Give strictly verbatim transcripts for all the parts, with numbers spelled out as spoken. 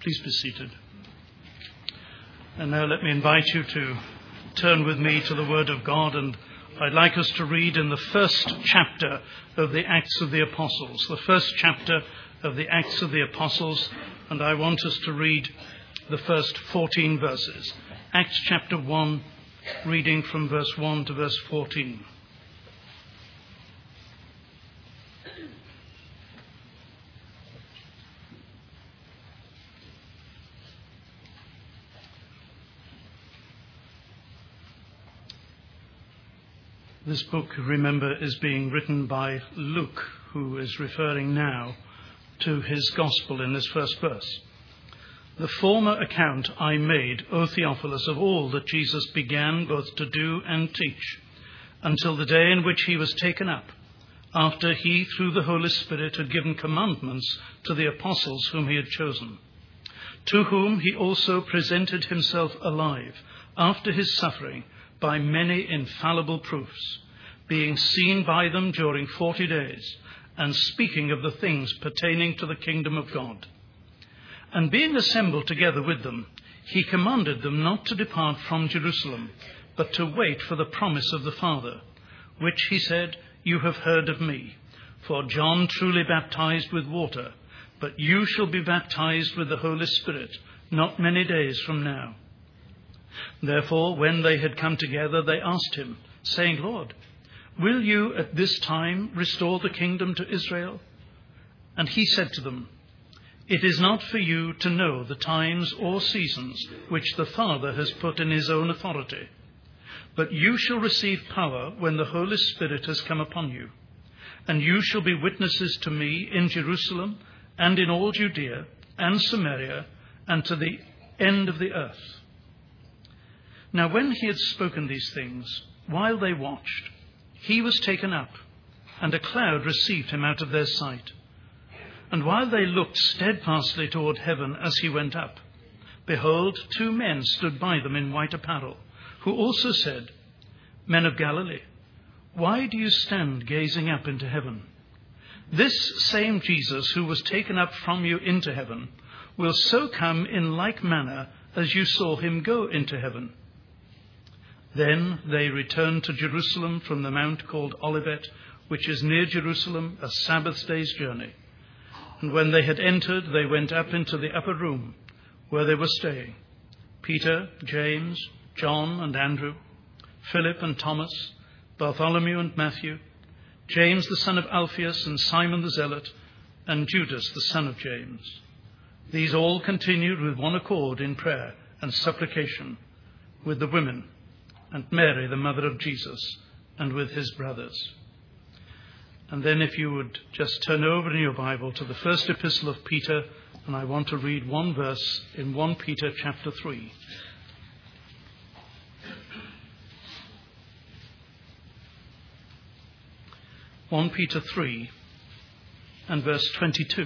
Please be seated. And now let me invite you to turn with me to the Word of God, and I'd like us to read in the first chapter of the Acts of the Apostles, the first chapter of the Acts of the Apostles, and I want us to read the first fourteen verses. Acts chapter one, reading from verse one to verse fourteen. This book, remember, is being written by Luke, who is referring now to his gospel in this first verse. The former account I made, O Theophilus, of all that Jesus began both to do and teach, until the day in which he was taken up, after he, through the Holy Spirit, had given commandments to the apostles whom he had chosen, to whom he also presented himself alive, after his suffering, by many infallible proofs, being seen by them during forty days, and speaking of the things pertaining to the kingdom of God. And being assembled together with them, he commanded them not to depart from Jerusalem, but to wait for the promise of the Father, which, he said, you have heard of me. For John truly baptized with water, but you shall be baptized with the Holy Spirit not many days from now. Therefore, when they had come together, they asked him, saying, Lord, will you at this time restore the kingdom to Israel? And he said to them, it is not for you to know the times or seasons which the Father has put in his own authority, but you shall receive power when the Holy Spirit has come upon you, and you shall be witnesses to me in Jerusalem and in all Judea and Samaria and to the end of the earth. Now when he had spoken these things, while they watched, he was taken up, and a cloud received him out of their sight. And while they looked steadfastly toward heaven as he went up, behold, two men stood by them in white apparel, who also said, Men of Galilee, why do you stand gazing up into heaven? This same Jesus who was taken up from you into heaven will so come in like manner as you saw him go into heaven. Then they returned to Jerusalem from the mount called Olivet, which is near Jerusalem, a Sabbath day's journey. And when they had entered, they went up into the upper room where they were staying, Peter, James, John and Andrew, Philip and Thomas, Bartholomew and Matthew, James the son of Alphaeus and Simon the Zealot, and Judas the son of James. These all continued with one accord in prayer and supplication with the women, and Mary, the mother of Jesus, and with his brothers. And then if you would just turn over in your Bible to the first epistle of Peter, and I want to read one verse in First Peter chapter three. First Peter three and verse twenty-two.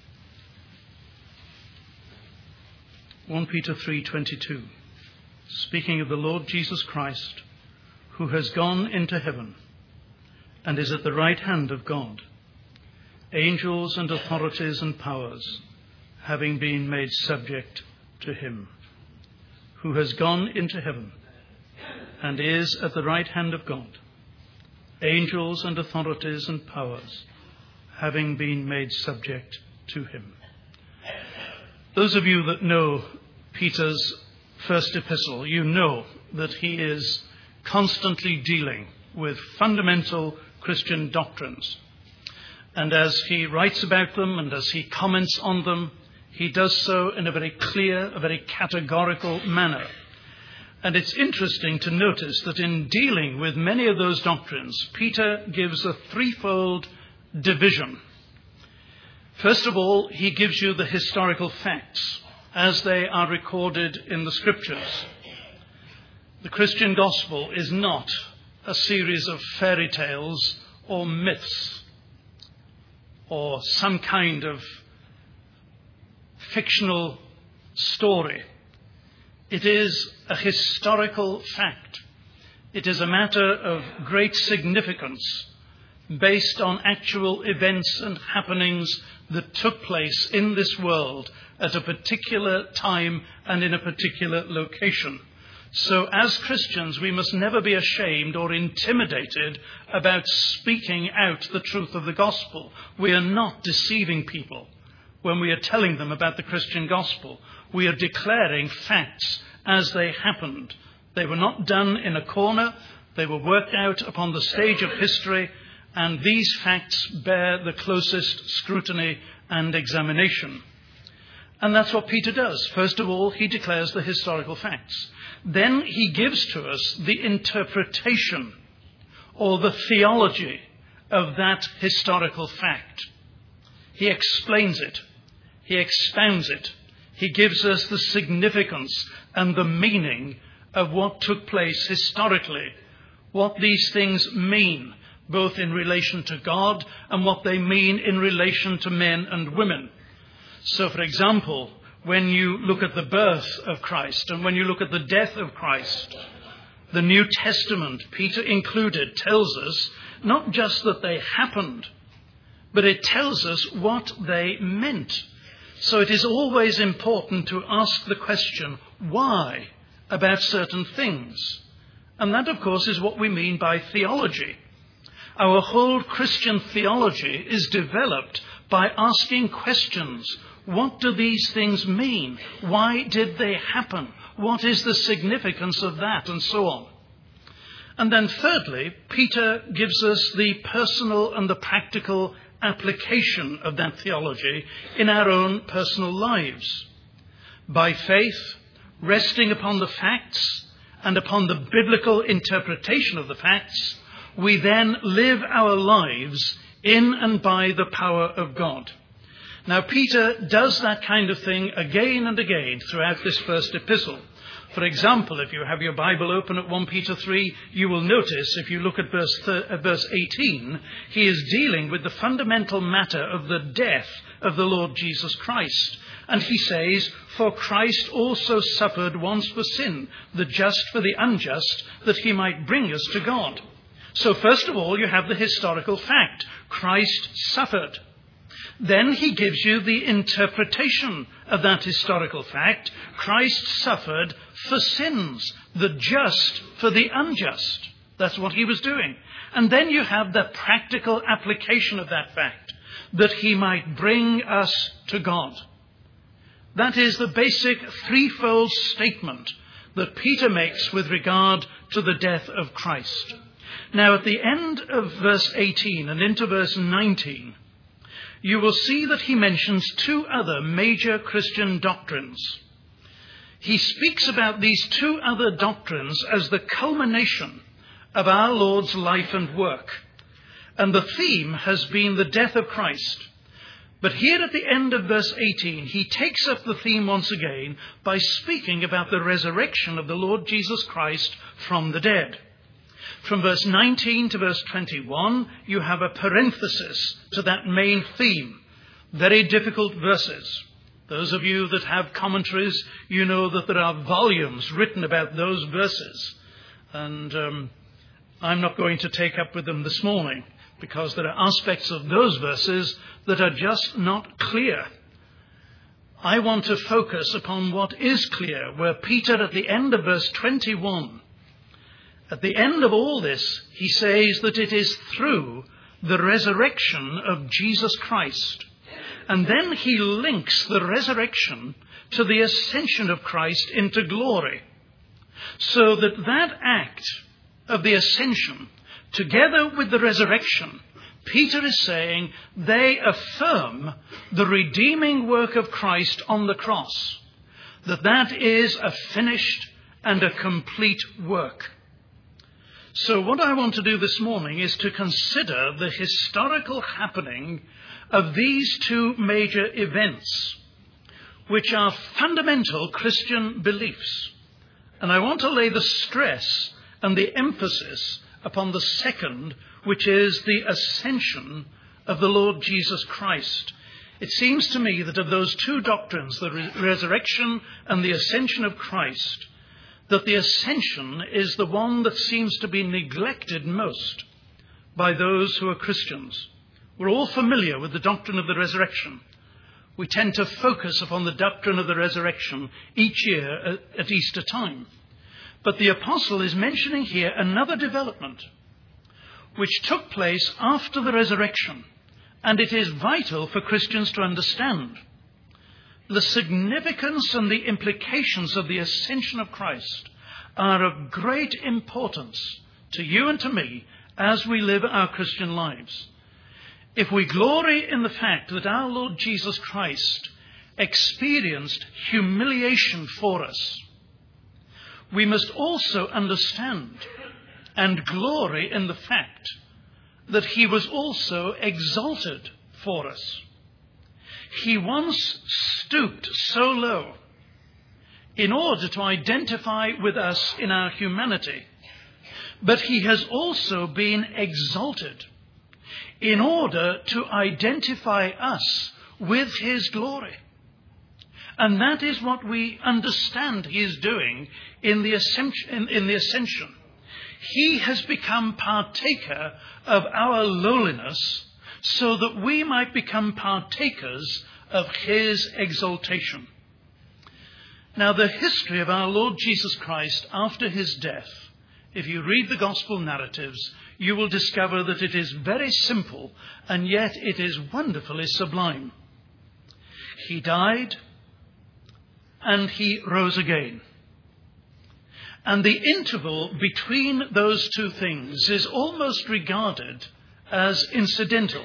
First Peter three twenty-two. Speaking of the Lord Jesus Christ, who has gone into heaven and is at the right hand of God, angels and authorities and powers having been made subject to him, who has gone into heaven and is at the right hand of God, angels and authorities and powers having been made subject to him. Those of you that know Peter's first epistle, you know that he is constantly dealing with fundamental Christian doctrines. And as he writes about them and as he comments on them, he does so in a very clear, a very categorical manner. And it's interesting to notice that in dealing with many of those doctrines, Peter gives a threefold division. First of all, he gives you the historical facts as they are recorded in the Scriptures. The Christian gospel is not a series of fairy tales or myths or some kind of fictional story. It is a historical fact. It is a matter of great significance based on actual events and happenings that took place in this world at a particular time and in a particular location. So as Christians, we must never be ashamed or intimidated about speaking out the truth of the gospel. We are not deceiving people when we are telling them about the Christian gospel. We are declaring facts as they happened. They were not done in a corner. They were worked out upon the stage of history, and these facts bear the closest scrutiny and examination. And that's what Peter does. First of all, he declares the historical facts. Then he gives to us the interpretation or the theology of that historical fact. He explains it. He expounds it. He gives us the significance and the meaning of what took place historically, what these things mean, both in relation to God and what they mean in relation to men and women. So, for example, when you look at the birth of Christ and when you look at the death of Christ, the New Testament, Peter included, tells us not just that they happened, but it tells us what they meant. So it is always important to ask the question, why, about certain things? And that, of course, is what we mean by theology. Our whole Christian theology is developed by asking questions. What do these things mean? Why did they happen? What is the significance of that? And so on. And then thirdly, Peter gives us the personal and the practical application of that theology in our own personal lives. By faith, resting upon the facts and upon the biblical interpretation of the facts, we then live our lives in and by the power of God. Now, Peter does that kind of thing again and again throughout this first epistle. For example, if you have your Bible open at First Peter three, you will notice, if you look at verse, th- uh, verse eighteen, he is dealing with the fundamental matter of the death of the Lord Jesus Christ. And he says, "For Christ also suffered once for sin, the just for the unjust, that he might bring us to God." So first of all, you have the historical fact. Christ suffered. Then he gives you the interpretation of that historical fact. Christ suffered for sins, the just for the unjust. That's what he was doing. And then you have the practical application of that fact, that he might bring us to God. That is the basic threefold statement that Peter makes with regard to the death of Christ. Now, at the end of verse eighteen and into verse nineteen, you will see that he mentions two other major Christian doctrines. He speaks about these two other doctrines as the culmination of our Lord's life and work. And the theme has been the death of Christ. But here at the end of verse eighteen, he takes up the theme once again by speaking about the resurrection of the Lord Jesus Christ from the dead. From verse nineteen to verse twenty-one, you have a parenthesis to that main theme. Very difficult verses. Those of you that have commentaries, you know that there are volumes written about those verses. And um, I'm not going to take up with them this morning, because there are aspects of those verses that are just not clear. I want to focus upon what is clear, where Peter at the end of verse twenty-one, at the end of all this, he says that it is through the resurrection of Jesus Christ. And then he links the resurrection to the ascension of Christ into glory. So that that act of the ascension, together with the resurrection, Peter is saying they affirm the redeeming work of Christ on the cross. That that is a finished and a complete work. So what I want to do this morning is to consider the historical happening of these two major events, which are fundamental Christian beliefs. And I want to lay the stress and the emphasis upon the second, which is the ascension of the Lord Jesus Christ. It seems to me that of those two doctrines, the re- resurrection and the ascension of Christ, that the ascension is the one that seems to be neglected most by those who are Christians. We're all familiar with the doctrine of the resurrection. We tend to focus upon the doctrine of the resurrection each year at Easter time. But the apostle is mentioning here another development which took place after the resurrection, and it is vital for Christians to understand. The significance and the implications of the ascension of Christ are of great importance to you and to me as we live our Christian lives. If we glory in the fact that our Lord Jesus Christ experienced humiliation for us, we must also understand and glory in the fact that he was also exalted for us. He once stooped so low in order to identify with us in our humanity, but he has also been exalted in order to identify us with his glory. And that is what we understand he is doing in the ascension. In, in the ascension. He has become partaker of our lowliness so that we might become partakers of his exaltation. Now, the history of our Lord Jesus Christ after his death, if you read the gospel narratives, you will discover that it is very simple, and yet it is wonderfully sublime. He died, and he rose again. And the interval between those two things is almost regarded as incidental.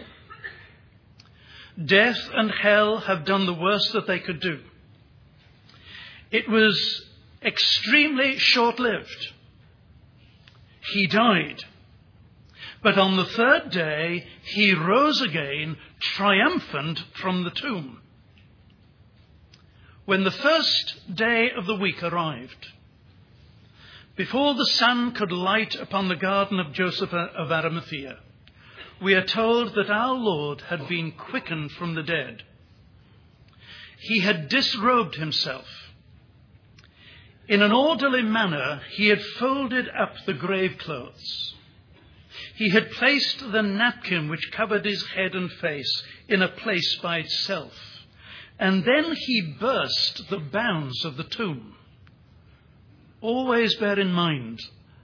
Death and hell have done the worst that they could do. It was extremely short-lived. He died. But on the third day, he rose again, triumphant from the tomb. When the first day of the week arrived, before the sun could light upon the garden of Joseph of Arimathea, we are told that our Lord had been quickened from the dead. He had disrobed himself. In an orderly manner, he had folded up the grave clothes. He had placed the napkin which covered his head and face in a place by itself. And then he burst the bounds of the tomb. Always bear in mind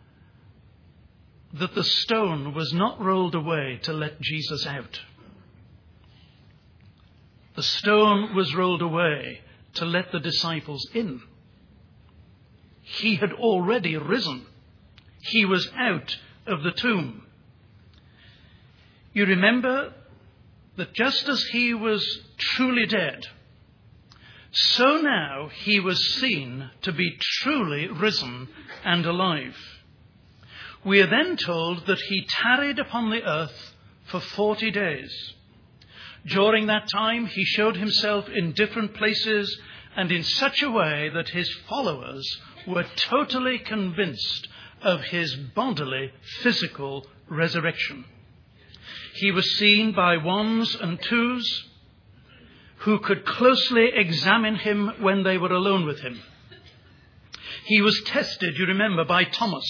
that the stone was not rolled away to let Jesus out. The stone was rolled away to let the disciples in. He had already risen. He was out of the tomb. You remember that just as he was truly dead, so now he was seen to be truly risen and alive. We are then told that he tarried upon the earth for forty days. During that time, he showed himself in different places and in such a way that his followers were totally convinced of his bodily, physical resurrection. He was seen by ones and twos who could closely examine him when they were alone with him. He was tested, you remember, by Thomas,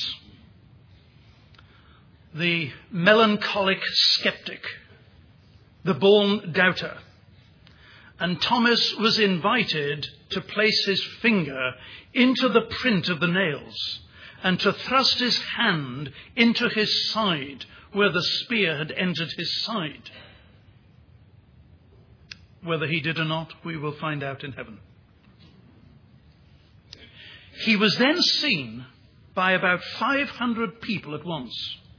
the melancholic skeptic, the born doubter. And Thomas was invited to place his finger into the print of the nails and to thrust his hand into his side where the spear had entered his side. Whether he did or not, we will find out in heaven. He was then seen by about five hundred people at once.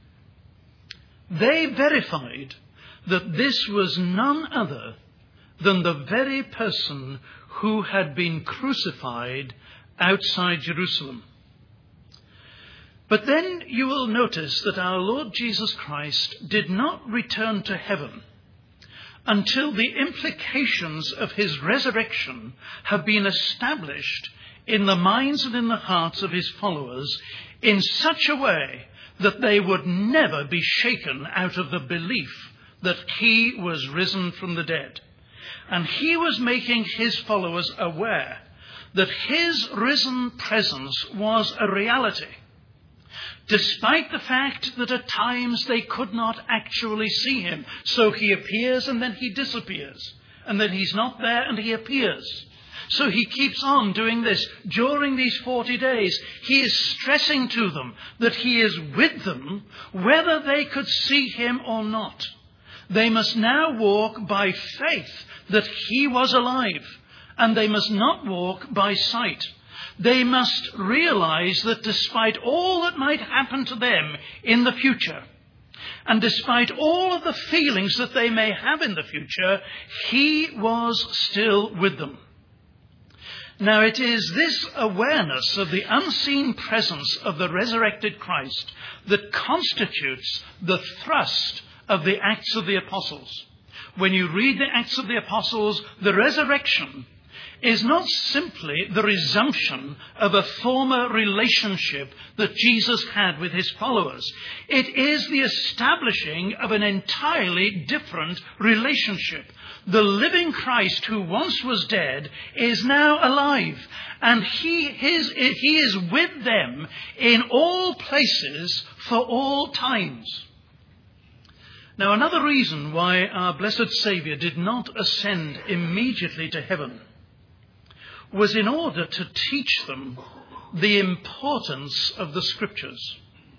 They verified that this was none other than the very person who had been crucified outside Jerusalem. But then you will notice that our Lord Jesus Christ did not return to heaven until the implications of his resurrection have been established in the minds and in the hearts of his followers in such a way that they would never be shaken out of the belief that he was risen from the dead. And he was making his followers aware that his risen presence was a reality. despite the fact that at times they could not actually see him. So he appears and then he disappears. And then he's not there and he appears. So he keeps on doing this during these forty days. He is stressing to them that he is with them, whether they could see him or not. They must now walk by faith that he was alive, and they must not walk by sight. They must realize that despite all that might happen to them in the future, and despite all of the feelings that they may have in the future, he was still with them. Now, it is this awareness of the unseen presence of the resurrected Christ that constitutes the thrust of the Acts of the Apostles. When you read the Acts of the Apostles, the resurrection is not simply the resumption of a former relationship that Jesus had with his followers. It is the establishing of an entirely different relationship. The living Christ who once was dead is now alive, and he is, he is with them in all places for all times. Now, another reason why our blessed Saviour did not ascend immediately to heaven was in order to teach them the importance of the Scriptures.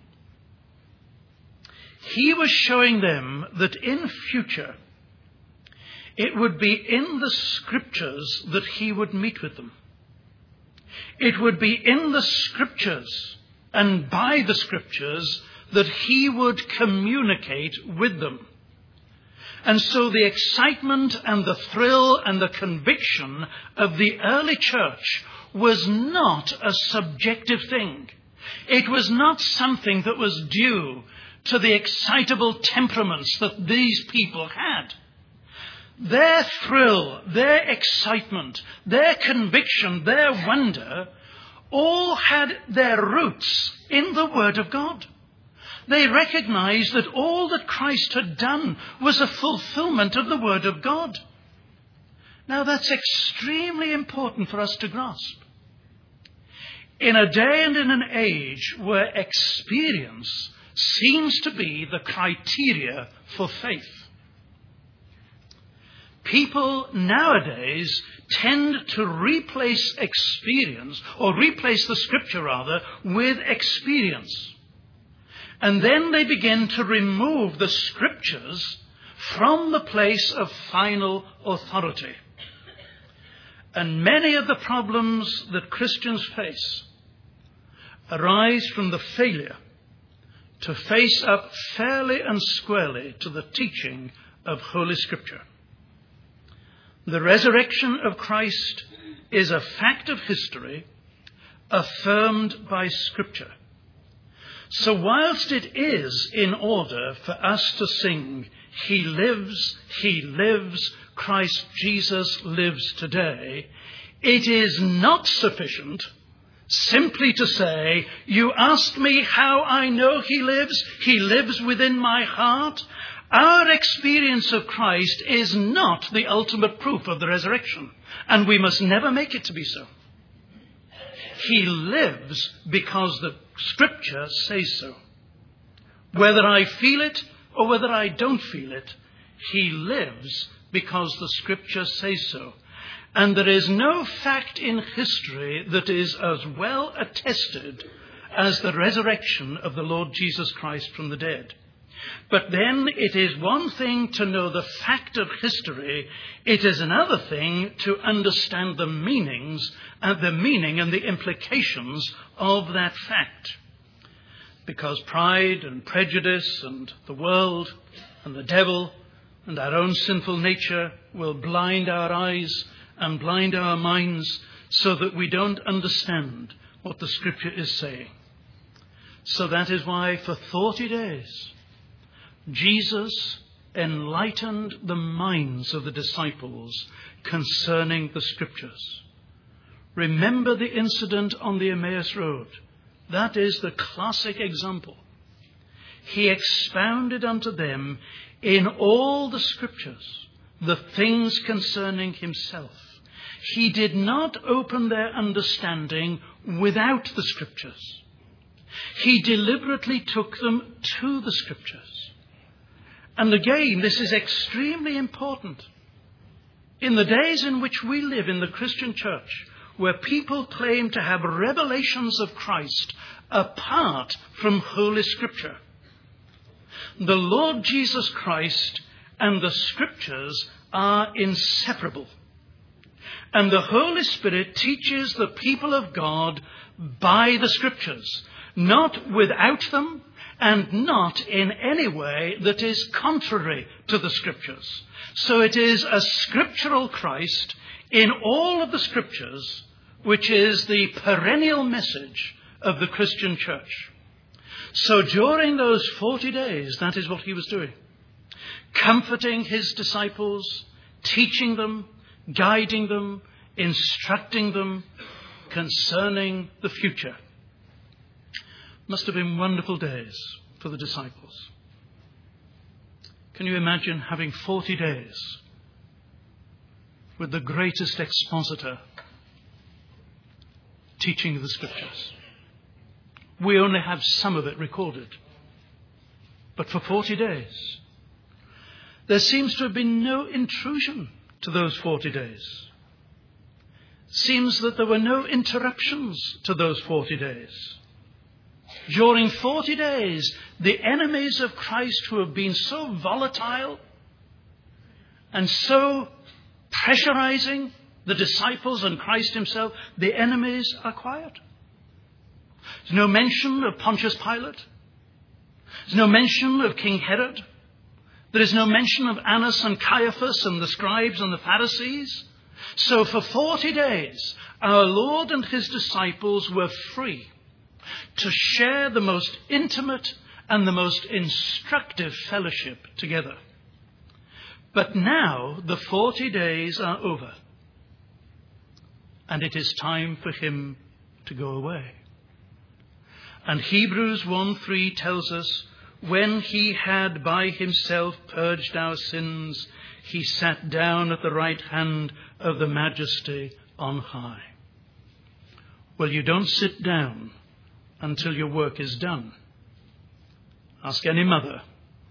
He was showing them that in future it would be in the Scriptures that he would meet with them. It would be in the Scriptures and by the Scriptures that he would communicate with them. And so the excitement and the thrill and the conviction of the early church was not a subjective thing. It was not something that was due to the excitable temperaments that these people had. Their thrill, their excitement, their conviction, their wonder, all had their roots in the Word of God. They recognized that all that Christ had done was a fulfillment of the Word of God. Now, that's extremely important for us to grasp. In a day and in an age where experience seems to be the criteria for faith, people nowadays tend to replace experience, or replace the Scripture rather, with experience. And then they begin to remove the Scriptures from the place of final authority. And many of the problems that Christians face arise from the failure to face up fairly and squarely to the teaching of Holy Scripture. The resurrection of Christ is a fact of history affirmed by Scripture. So whilst it is in order for us to sing, He lives, He lives, Christ Jesus lives today, it is not sufficient simply to say, you ask me how I know He lives, He lives within my heart. Our experience of Christ is not the ultimate proof of the resurrection, and we must never make it to be so. He lives because the Scripture says so. Whether I feel it or whether I don't feel it, He lives because the Scripture says so. And there is no fact in history that is as well attested as the resurrection of the Lord Jesus Christ from the dead. But then it is one thing to know the fact of history. It is another thing to understand the meanings and the meaning and the implications of that fact. Because pride and prejudice and the world and the devil and our own sinful nature will blind our eyes and blind our minds so that we don't understand what the Scripture is saying. So that is why for forty days Jesus enlightened the minds of the disciples concerning the Scriptures. Remember the incident on the Emmaus Road. That is the classic example. He expounded unto them in all the Scriptures the things concerning Himself. He did not open their understanding without the Scriptures. He deliberately took them to the Scriptures. And again, this is extremely important. In the days in which we live in the Christian church, where people claim to have revelations of Christ apart from Holy Scripture, the Lord Jesus Christ and the Scriptures are inseparable. And the Holy Spirit teaches the people of God by the Scriptures, not without them and not in any way that is contrary to the Scriptures. So it is a scriptural Christ in all of the Scriptures, which is the perennial message of the Christian church. So during those forty days, that is what he was doing. Comforting his disciples, teaching them, guiding them, instructing them concerning the future. Must have been wonderful days for the disciples. Can you imagine having forty days with the greatest expositor teaching the Scriptures? We only have some of it recorded. But for forty days, there seems to have been no intrusion to those forty days. Seems that there were no interruptions to those forty days. During forty days, the enemies of Christ, who have been so volatile and so pressurizing the disciples and Christ himself, the enemies are quiet. There's no mention of Pontius Pilate. There's no mention of King Herod. There is no mention of Annas and Caiaphas and the scribes and the Pharisees. So for forty days, our Lord and his disciples were free to share the most intimate and the most instructive fellowship together. But now the forty days are over, and it is time for him to go away. And Hebrews one three tells us, when he had by himself purged our sins, he sat down at the right hand of the Majesty on high. Well, you don't sit down until your work is done. Ask any mother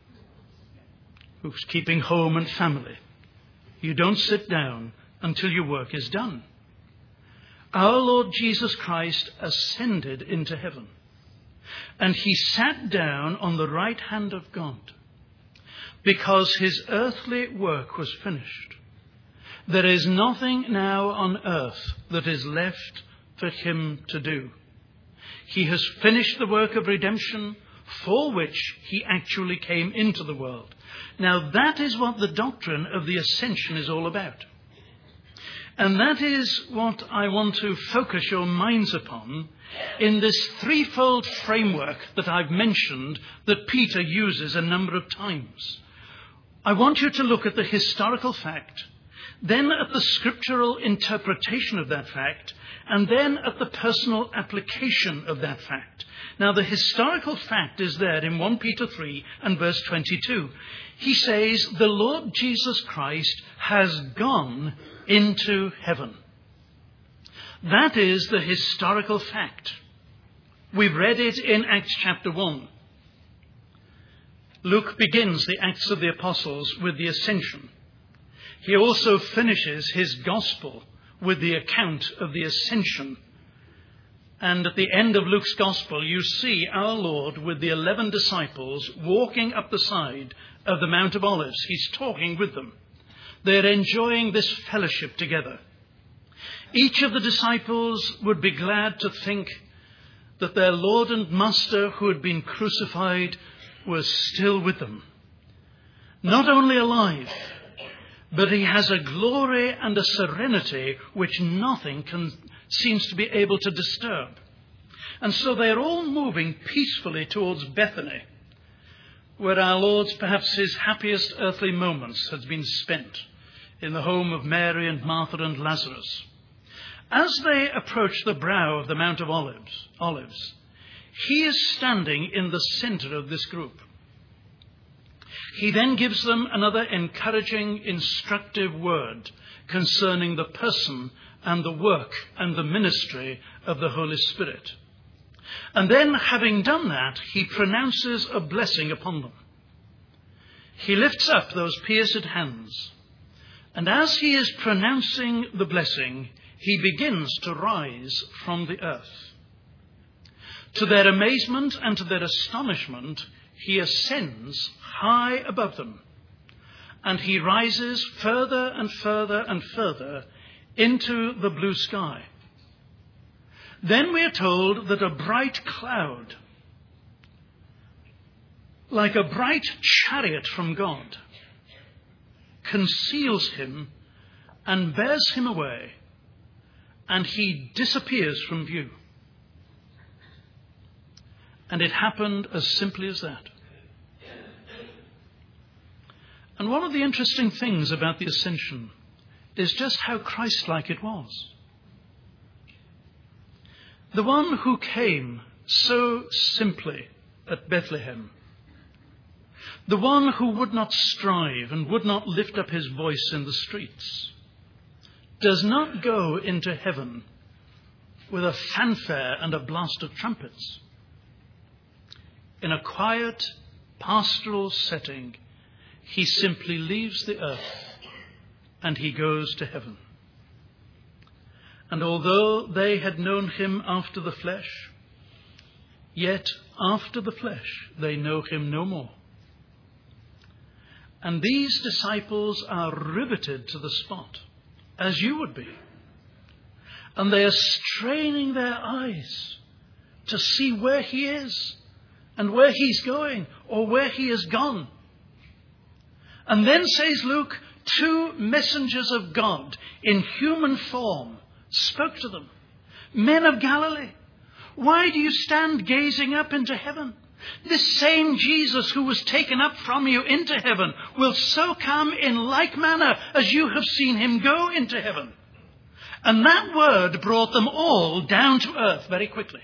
who's keeping home and family. You don't sit down until your work is done. Our Lord Jesus Christ ascended into heaven, and he sat down on the right hand of God because his earthly work was finished. There is nothing now on earth that is left for him to do. He has finished the work of redemption for which he actually came into the world. Now that is what the doctrine of the ascension is all about. And that is what I want to focus your minds upon in this threefold framework that I've mentioned that Peter uses a number of times. I want you to look at the historical fact, then at the scriptural interpretation of that fact, and then at the personal application of that fact. Now, the historical fact is there in First Peter three and verse twenty-two. He says, the Lord Jesus Christ has gone into heaven. That is the historical fact. We've read it in Acts chapter one. Luke begins the Acts of the Apostles with the ascension. He also finishes his gospel with the account of the ascension. And at the end of Luke's gospel, you see our Lord with the eleven disciples walking up the side of the Mount of Olives. He's talking with them. They're enjoying this fellowship together. Each of the disciples would be glad to think that their Lord and Master, who had been crucified, was still with them. Not only alive, but he has a glory and a serenity which nothing can seems to be able to disturb. And so they're all moving peacefully towards Bethany, where our Lord's perhaps his happiest earthly moments had been spent, in the home of Mary and Martha and Lazarus. As they approach the brow of the Mount of Olives, Olives, he is standing in the center of this group. He then gives them another encouraging, instructive word concerning the person and the work and the ministry of the Holy Spirit. And then, having done that, he pronounces a blessing upon them. He lifts up those pierced hands, and as he is pronouncing the blessing, he begins to rise from the earth. To their amazement and to their astonishment, he ascends high above them, and he rises further and further and further into the blue sky. Then we are told that a bright cloud, like a bright chariot from God, conceals him and bears him away, and he disappears from view. And it happened as simply as that. And one of the interesting things about the ascension is just how Christ-like it was. The one who came so simply at Bethlehem, the one who would not strive and would not lift up his voice in the streets, does not go into heaven with a fanfare and a blast of trumpets. In a quiet, pastoral setting, he simply leaves the earth and he goes to heaven. And although they had known him after the flesh, yet after the flesh they know him no more. And these disciples are riveted to the spot, as you would be. And they are straining their eyes to see where he is and where he's going or where he has gone. And then, says Luke, two messengers of God in human form spoke to them. Men of Galilee, why do you stand gazing up into heaven? This same Jesus who was taken up from you into heaven will so come in like manner as you have seen him go into heaven. And that word brought them all down to earth very quickly.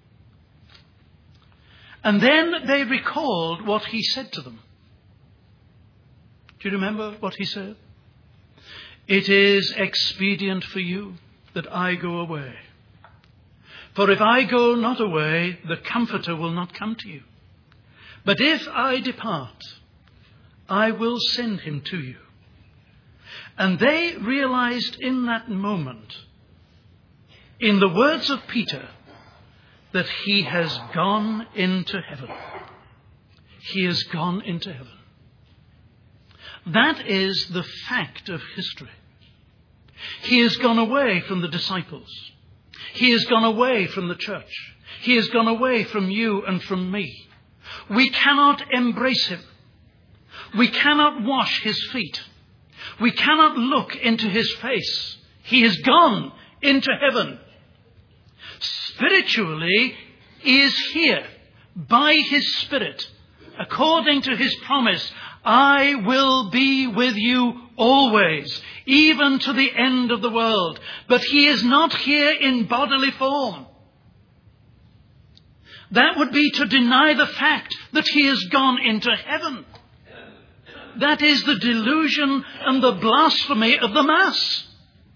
And then they recalled what he said to them. Do you remember what he said? It is expedient for you that I go away. For if I go not away, the Comforter will not come to you. But if I depart, I will send him to you. And they realized in that moment, in the words of Peter, that he has gone into heaven. He has gone into heaven. That is the fact of history. He has gone away from the disciples. He has gone away from the church. He has gone away from you and from me. We cannot embrace him. We cannot wash his feet. We cannot look into his face. He has gone into heaven. Spiritually, he is here by his Spirit, according to his promise. I will be with you always, even to the end of the world. But he is not here in bodily form. That would be to deny the fact that he has gone into heaven. That is the delusion and the blasphemy of the Mass,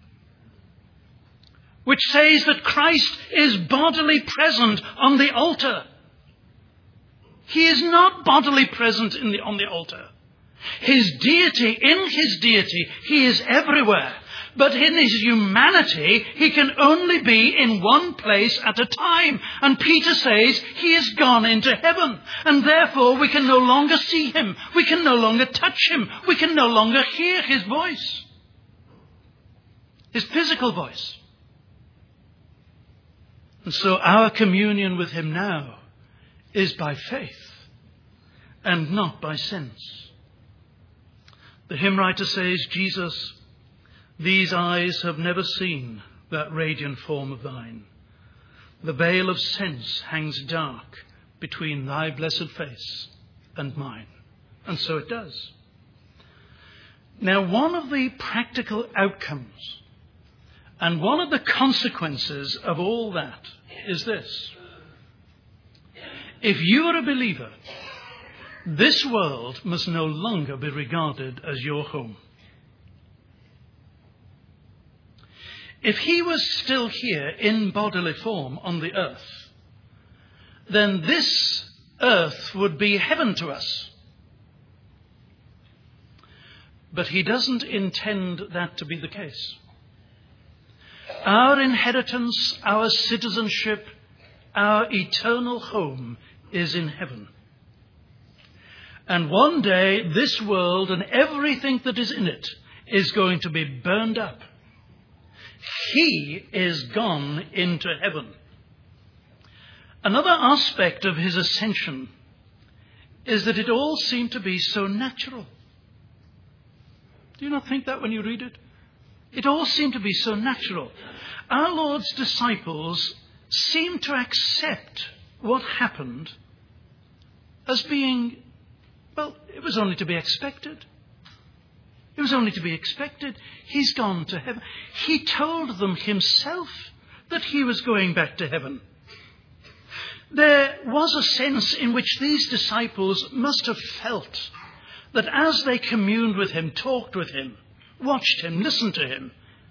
which says that Christ is bodily present on the altar. He is not bodily present in the, on the altar. His deity, in his deity, he is everywhere. But in his humanity, he can only be in one place at a time. And Peter says he has gone into heaven. And therefore we can no longer see him. We can no longer touch him. We can no longer hear his voice. His physical voice. And so our communion with him now is by faith and not by sense. The hymn writer says, Jesus, these eyes have never seen that radiant form of thine. The veil of sense hangs dark between thy blessed face and mine. And so it does. Now, one of the practical outcomes and one of the consequences of all that is this. If you are a believer, this world must no longer be regarded as your home. If he was still here in bodily form on the earth, then this earth would be heaven to us. But he doesn't intend that to be the case. Our inheritance, our citizenship, our eternal home is in heaven. And one day this world and everything that is in it is going to be burned up. He is gone into heaven. Another aspect of his ascension is that it all seemed to be so natural. Do you not think that when you read it? It all seemed to be so natural. Our Lord's disciples seemed to accept what happened as being, well, it was only to be expected. It was only to be expected. He's gone to heaven. He told them himself that he was going back to heaven. There was a sense in which these disciples must have felt that as they communed with him, talked with him, watched him, listened to him,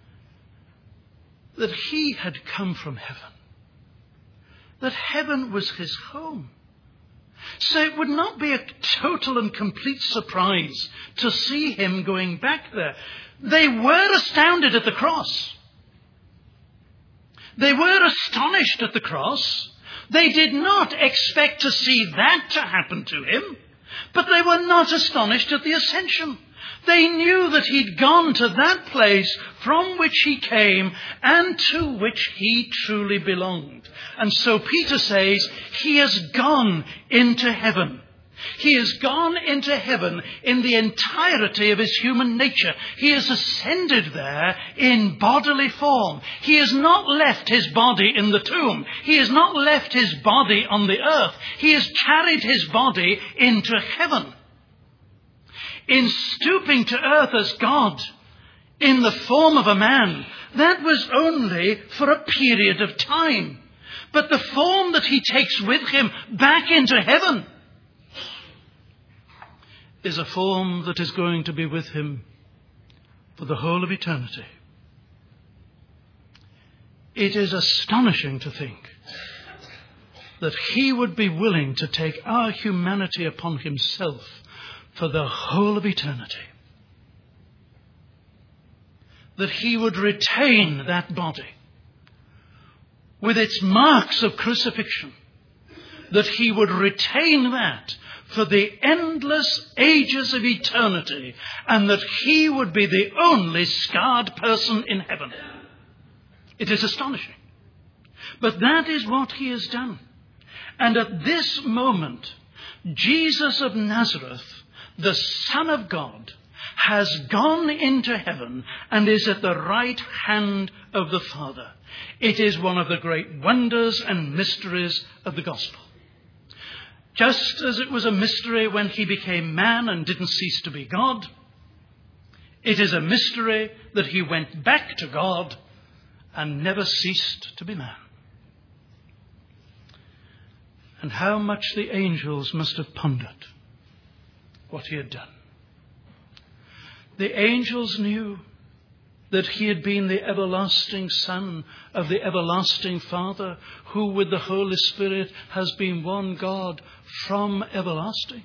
that he had come from heaven, that heaven was his home. So it would not be a total and complete surprise to see him going back there. They were astounded at the cross. They were astonished at the cross. They did not expect to see that to happen to him, but they were not astonished at the ascension. They knew that he'd gone to that place from which he came and to which he truly belonged. And so Peter says, he has gone into heaven. He has gone into heaven in the entirety of his human nature. He has ascended there in bodily form. He has not left his body in the tomb. He has not left his body on the earth. He has carried his body into heaven. In stooping to earth as God, in the form of a man, that was only for a period of time. But the form that he takes with him back into heaven is a form that is going to be with him for the whole of eternity. It is astonishing to think that he would be willing to take our humanity upon himself for the whole of eternity. That he would retain that body with its marks of crucifixion. That he would retain that for the endless ages of eternity, and that he would be the only scarred person in heaven. It is astonishing. But that is what he has done. And at this moment, Jesus of Nazareth, the Son of God, has gone into heaven and is at the right hand of the Father. It is one of the great wonders and mysteries of the gospel. Just as it was a mystery when he became man and didn't cease to be God, it is a mystery that he went back to God and never ceased to be man. And how much the angels must have pondered what he had done. The angels knew that he had been the everlasting Son of the everlasting Father, who with the Holy Spirit has been one God from everlasting.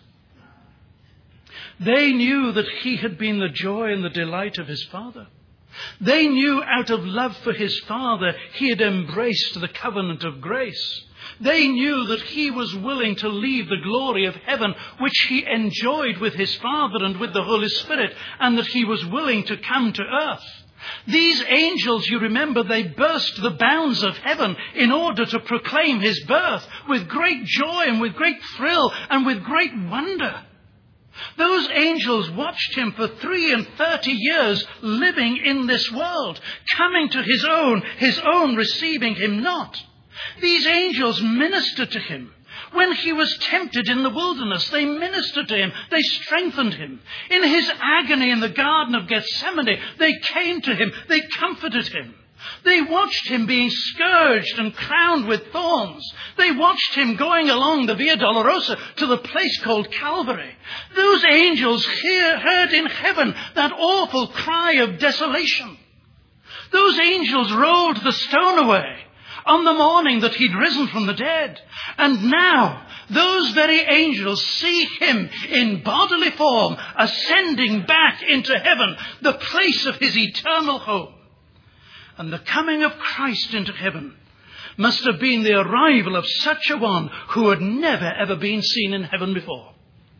They knew that he had been the joy and the delight of his Father. They knew out of love for his Father he had embraced the covenant of grace. They knew that he was willing to leave the glory of heaven, which he enjoyed with his Father and with the Holy Spirit, and that he was willing to come to earth. These angels, you remember, they burst the bounds of heaven in order to proclaim his birth with great joy and with great thrill and with great wonder. Those angels watched him for three and thirty years living in this world, coming to his own, his own receiving him not. These angels ministered to him. When he was tempted in the wilderness, they ministered to him. They strengthened him. In his agony in the Garden of Gethsemane, they came to him. They comforted him. They watched him being scourged and crowned with thorns. They watched him going along the Via Dolorosa to the place called Calvary. Those angels hear, heard in heaven that awful cry of desolation. Those angels rolled the stone away on the morning that he'd risen from the dead. And now, those very angels see him in bodily form ascending back into heaven, the place of his eternal home. And the coming of Christ into heaven must have been the arrival of such a one who had never ever been seen in heaven before.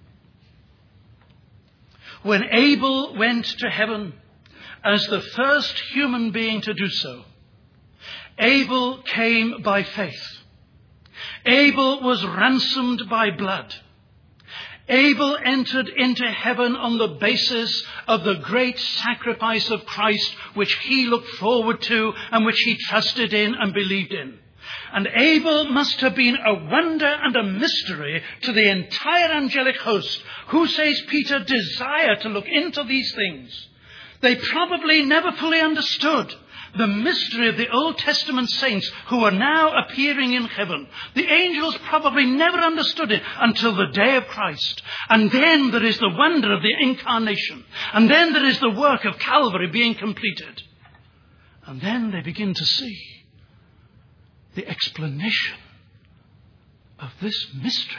When Abel went to heaven as the first human being to do so, Abel came by faith. Abel was ransomed by blood. Abel entered into heaven on the basis of the great sacrifice of Christ, which he looked forward to and which he trusted in and believed in. And Abel must have been a wonder and a mystery to the entire angelic host, who, says Peter, desire to look into these things. They probably never fully understood the mystery of the Old Testament saints who are now appearing in heaven. The angels probably never understood it until the day of Christ. And then there is the wonder of the incarnation. And then there is the work of Calvary being completed. And then they begin to see the explanation of this mystery.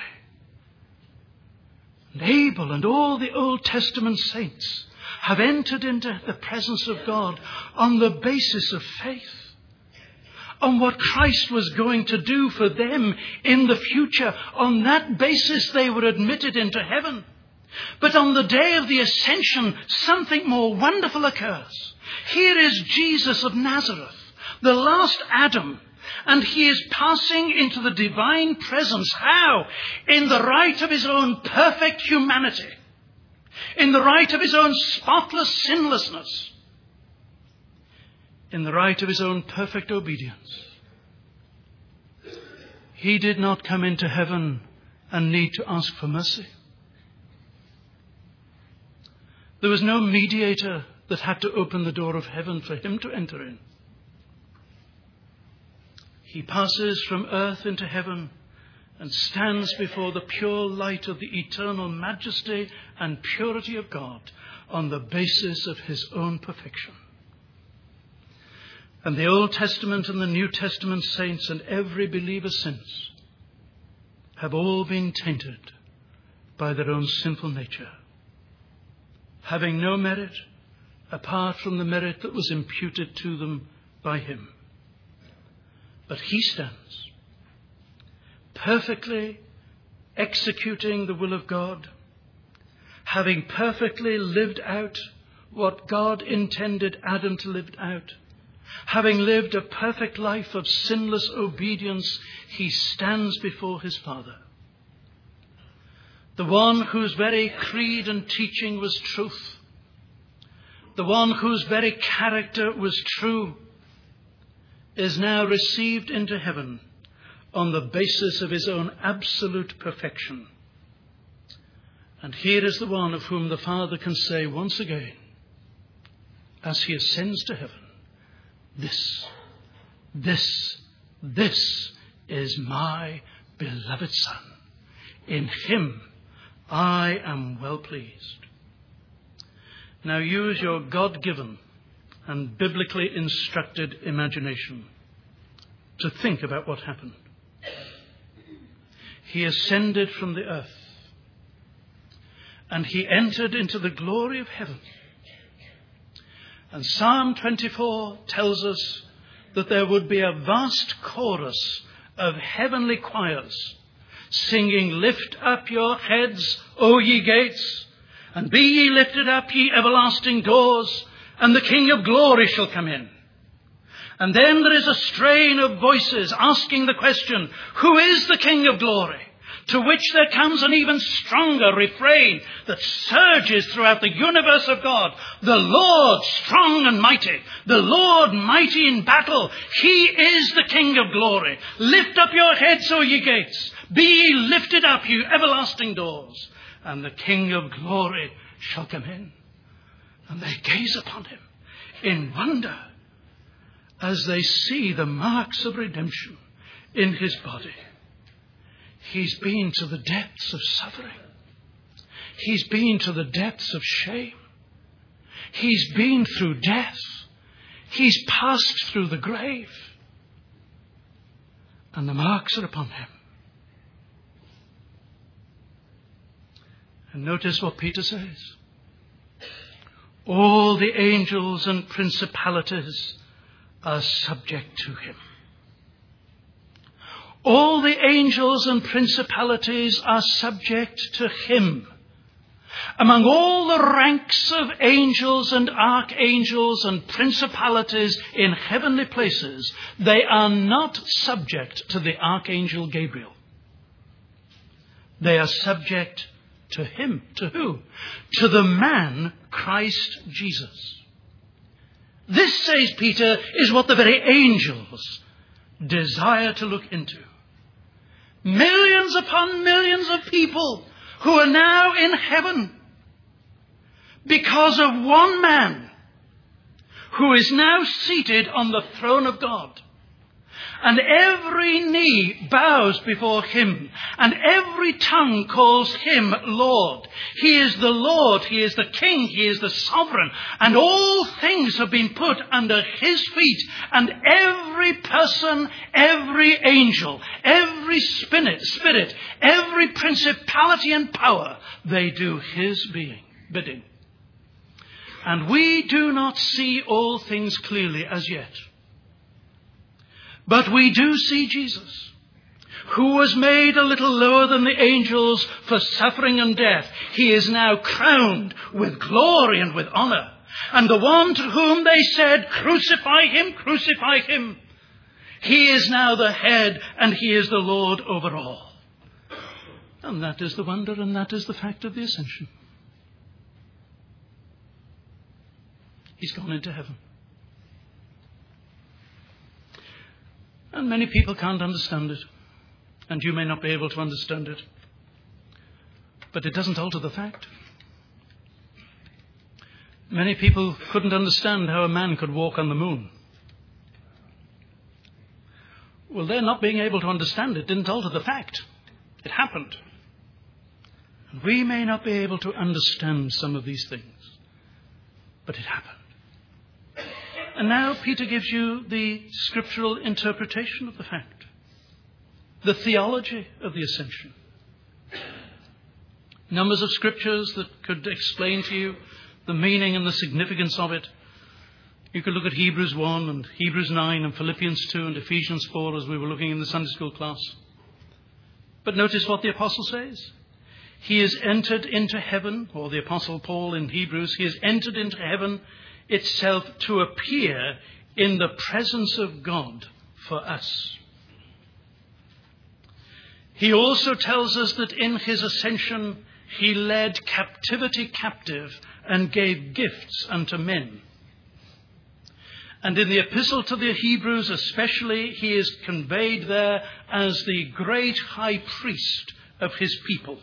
And Abel and all the Old Testament saints have entered into the presence of God on the basis of faith, on what Christ was going to do for them in the future. On that basis they were admitted into heaven. But on the day of the ascension, something more wonderful occurs. Here is Jesus of Nazareth, the last Adam, and he is passing into the divine presence. How? In the right of his own perfect humanity. In the right of his own spotless sinlessness. In the right of his own perfect obedience. He did not come into heaven and need to ask for mercy. There was no mediator that had to open the door of heaven for him to enter in. He passes from earth into heaven and stands before the pure light of the eternal majesty and purity of God on the basis of his own perfection. And the Old Testament and the New Testament saints and every believer since have all been tainted by their own sinful nature, having no merit apart from the merit that was imputed to them by him. But he stands perfectly executing the will of God, having perfectly lived out what God intended Adam to live out, having lived a perfect life of sinless obedience, he stands before his Father. The one whose very creed and teaching was truth, the one whose very character was true, is now received into heaven on the basis of his own absolute perfection. And here is the one of whom the Father can say once again, as he ascends to heaven, This, this, this is my beloved Son. In him I am well pleased. Now use your God-given and biblically instructed imagination to think about what happened. He ascended from the earth and he entered into the glory of heaven. And Psalm twenty-four tells us that there would be a vast chorus of heavenly choirs singing, "Lift up your heads, O ye gates, and be ye lifted up, ye everlasting doors, and the King of glory shall come in." And then there is a strain of voices asking the question, who is the King of glory? To which there comes an even stronger refrain that surges throughout the universe of God. The Lord strong and mighty, the Lord mighty in battle. He is the King of glory. Lift up your heads, O ye gates. Be ye lifted up, you everlasting doors, and the King of glory shall come in. And they gaze upon him in wonder as they see the marks of redemption in his body. He's been to the depths of suffering. He's been to the depths of shame. He's been through death. He's passed through the grave. And the marks are upon him. And notice what Peter says. All the angels and principalities are subject to him. All the angels and principalities are subject to him. Among all the ranks of angels and archangels and principalities in heavenly places, they are not subject to the archangel Gabriel. They are subject to him. To who? To the man, Christ Jesus. This, says Peter, is what the very angels desire to look into. Millions upon millions of people who are now in heaven because of one man who is now seated on the throne of God. And every knee bows before him, and every tongue calls him Lord. He is the Lord, he is the King, he is the Sovereign, and all things have been put under his feet, and every person, every angel, every spirit, spirit, every principality and power, they do his being, bidding. And we do not see all things clearly as yet. But we do see Jesus, who was made a little lower than the angels for suffering and death. He is now crowned with glory and with honor. And the one to whom they said, crucify him, crucify him, he is now the head and he is the Lord over all. And that is the wonder and that is the fact of the ascension. He's gone into heaven. And many people can't understand it. And you may not be able to understand it. But it doesn't alter the fact. Many people couldn't understand how a man could walk on the moon. Well, their not being able to understand it didn't alter the fact. It happened. And we may not be able to understand some of these things. But it happened. And now Peter gives you the scriptural interpretation of the fact. The theology of the ascension. Numbers of scriptures that could explain to you the meaning and the significance of it. You could look at Hebrews one and Hebrews nine and Philippians two and Ephesians four as we were looking in the Sunday school class. But notice what the apostle says. He has entered into heaven, or the apostle Paul in Hebrews, he has entered into heaven itself to appear in the presence of God for us. He also tells us that in his ascension he led captivity captive and gave gifts unto men. And in the epistle to the Hebrews especially, he is conveyed there as the great high priest of his people.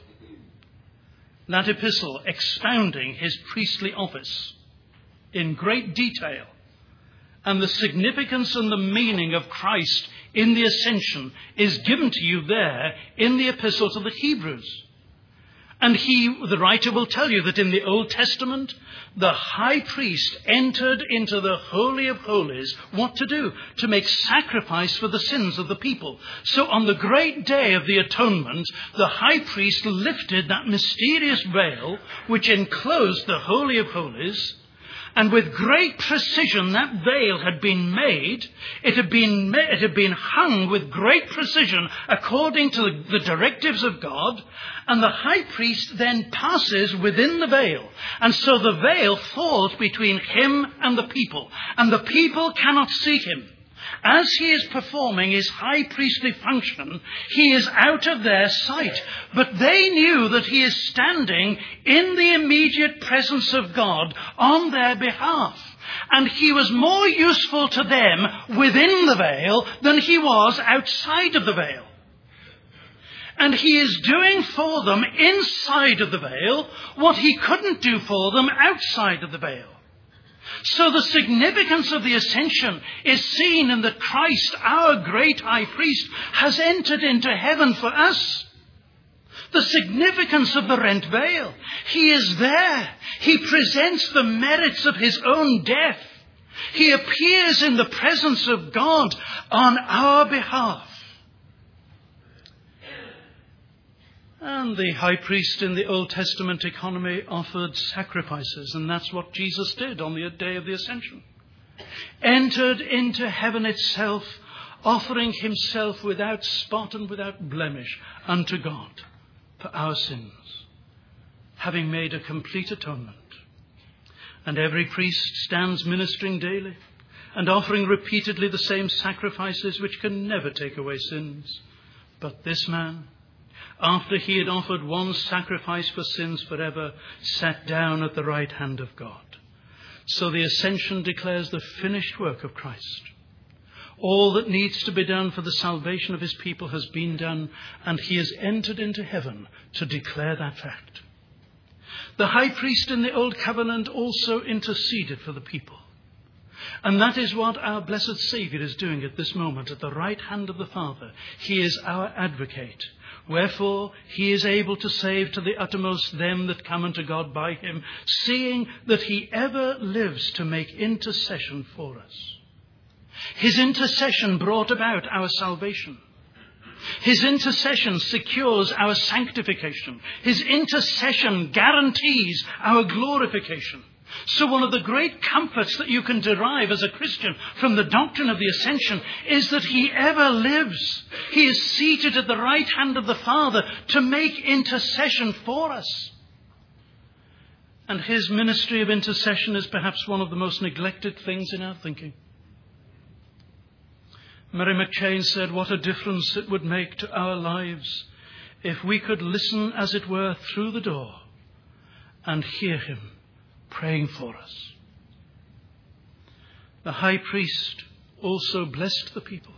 That epistle expounding his priestly office in great detail, and the significance and the meaning of Christ in the ascension is given to you there in the epistle to the Hebrews. And he, the writer, will tell you that in the Old Testament, the high priest entered into the Holy of Holies. What to do? To make sacrifice for the sins of the people. So on the great day of the atonement, the high priest lifted that mysterious veil which enclosed the Holy of Holies. And with great precision that veil had been made. It had been, it had been hung with great precision according to the, the directives of God. And the high priest then passes within the veil. And so the veil falls between him and the people. And the people cannot see him. As he is performing his high priestly function, he is out of their sight. But they knew that he is standing in the immediate presence of God on their behalf. And he was more useful to them within the veil than he was outside of the veil. And he is doing for them inside of the veil what he couldn't do for them outside of the veil. So the significance of the ascension is seen in that Christ, our great high priest, has entered into heaven for us. The significance of the rent veil. He is there. He presents the merits of his own death. He appears in the presence of God on our behalf. And the high priest in the Old Testament economy offered sacrifices, and that's what Jesus did on the day of the Ascension. Entered into heaven itself, offering himself without spot and without blemish unto God for our sins, having made a complete atonement. And every priest stands ministering daily and offering repeatedly the same sacrifices which can never take away sins. But this man, after he had offered one sacrifice for sins forever, sat down at the right hand of God. So the Ascension declares the finished work of Christ. All that needs to be done for the salvation of his people has been done, and he has entered into heaven to declare that fact. The high priest in the Old Covenant also interceded for the people. And that is what our blessed Saviour is doing at this moment at the right hand of the Father. He is our advocate. Wherefore he is able to save to the uttermost them that come unto God by him, seeing that he ever lives to make intercession for us. His intercession brought about our salvation. His intercession secures our sanctification. His intercession guarantees our glorification. So one of the great comforts that you can derive as a Christian from the doctrine of the Ascension is that he ever lives. He is seated at the right hand of the Father to make intercession for us. And his ministry of intercession is perhaps one of the most neglected things in our thinking. Mary McChain said, what a difference it would make to our lives if we could listen, as it were, through the door and hear him praying for us. The high priest also blessed the people.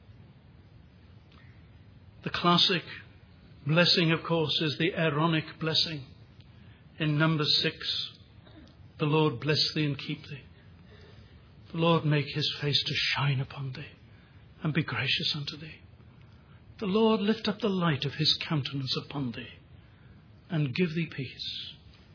The classic blessing, of course, is the Aaronic blessing in Numbers six. The Lord bless thee and keep thee. The Lord make his face to shine upon thee and be gracious unto thee. The Lord lift up the light of his countenance upon thee and give thee peace.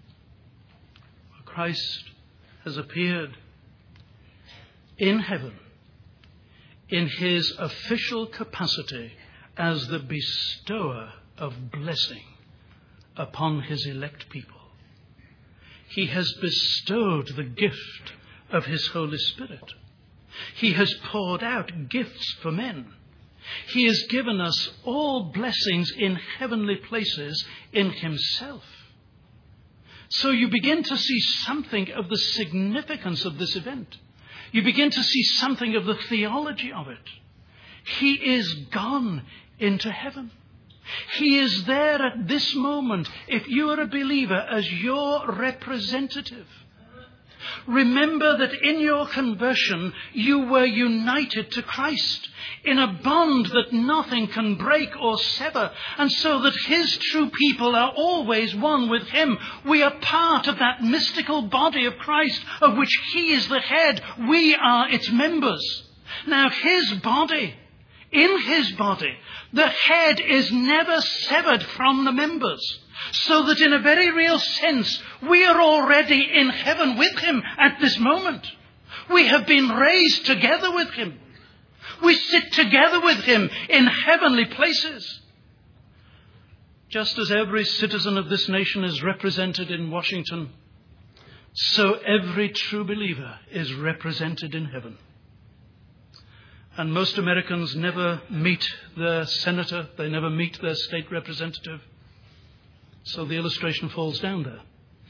Christ has appeared in heaven in his official capacity as the bestower of blessing upon his elect people. He has bestowed the gift of his Holy Spirit. He has poured out gifts for men. He has given us all blessings in heavenly places in himself. So you begin to see something of the significance of this event. You begin to see something of the theology of it. He is gone into heaven. He is there at this moment, if you are a believer, as your representative. Remember that in your conversion, you were united to Christ in a bond that nothing can break or sever. And so that his true people are always one with him. We are part of that mystical body of Christ, of which he is the head. We are its members. Now his body, in his body, the head is never severed from the members. So that in a very real sense, we are already in heaven with him at this moment. We have been raised together with him. We sit together with him in heavenly places. Just as every citizen of this nation is represented in Washington, so every true believer is represented in heaven. And most Americans never meet their senator. They never meet their state representative. So the illustration falls down there.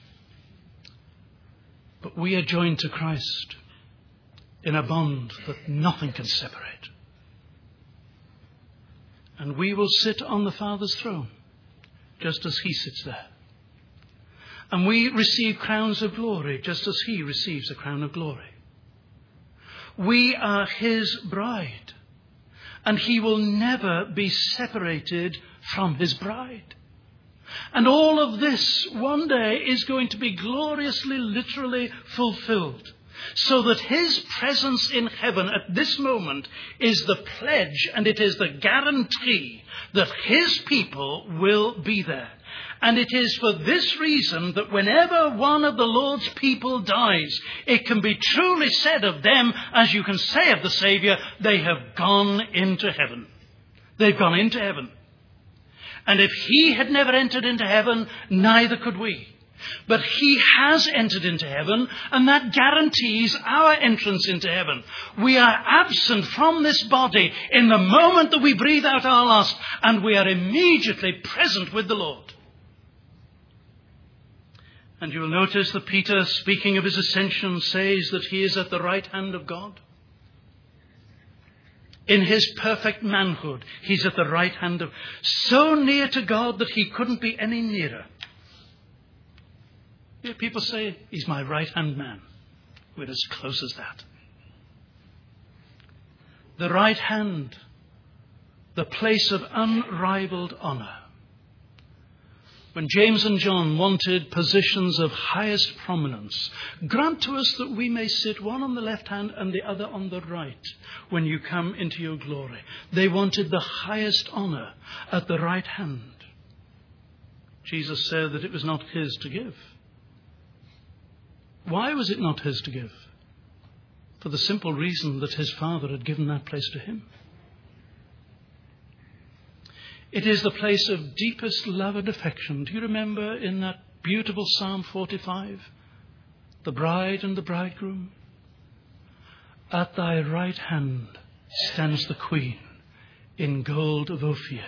But we are joined to Christ in a bond that nothing can separate. And we will sit on the Father's throne, just as he sits there. And we receive crowns of glory, just as he receives a crown of glory. We are his bride, and he will never be separated from his bride. And all of this one day is going to be gloriously, literally fulfilled. So that his presence in heaven at this moment is the pledge and it is the guarantee that his people will be there. And it is for this reason that whenever one of the Lord's people dies, it can be truly said of them, as you can say of the Saviour, they have gone into heaven. They've gone into heaven. And if he had never entered into heaven, neither could we. But he has entered into heaven, and that guarantees our entrance into heaven. We are absent from this body in the moment that we breathe out our last, and we are immediately present with the Lord. And you will notice that Peter, speaking of his ascension, says that he is at the right hand of God. In his perfect manhood, he's at the right hand of, so near to God that he couldn't be any nearer. Yeah, people say, he's my right-hand man. We're as close as that. The right hand, the place of unrivaled honor. When James and John wanted positions of highest prominence, grant to us that we may sit one on the left hand and the other on the right when you come into your glory. They wanted the highest honor at the right hand. Jesus said that it was not his to give. Why was it not his to give? For the simple reason that his Father had given that place to him. It is the place of deepest love and affection. Do you remember in that beautiful Psalm forty-five? The bride and the bridegroom. At thy right hand stands the queen in gold of Ophir.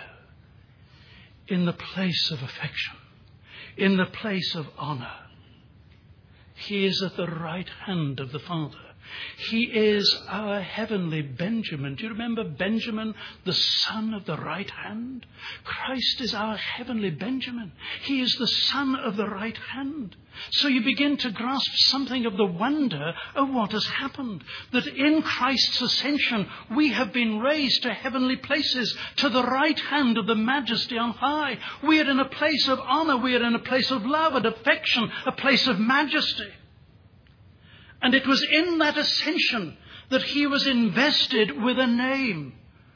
In the place of affection. In the place of honor. He is at the right hand of the Father. He is our heavenly Benjamin. Do you remember Benjamin, the son of the right hand? Christ is our heavenly Benjamin. He is the son of the right hand. So you begin to grasp something of the wonder of what has happened. That in Christ's ascension, we have been raised to heavenly places, to the right hand of the Majesty on high. We are in a place of honor. We are in a place of love and affection, a place of majesty. And it was in that ascension that he was invested with a name.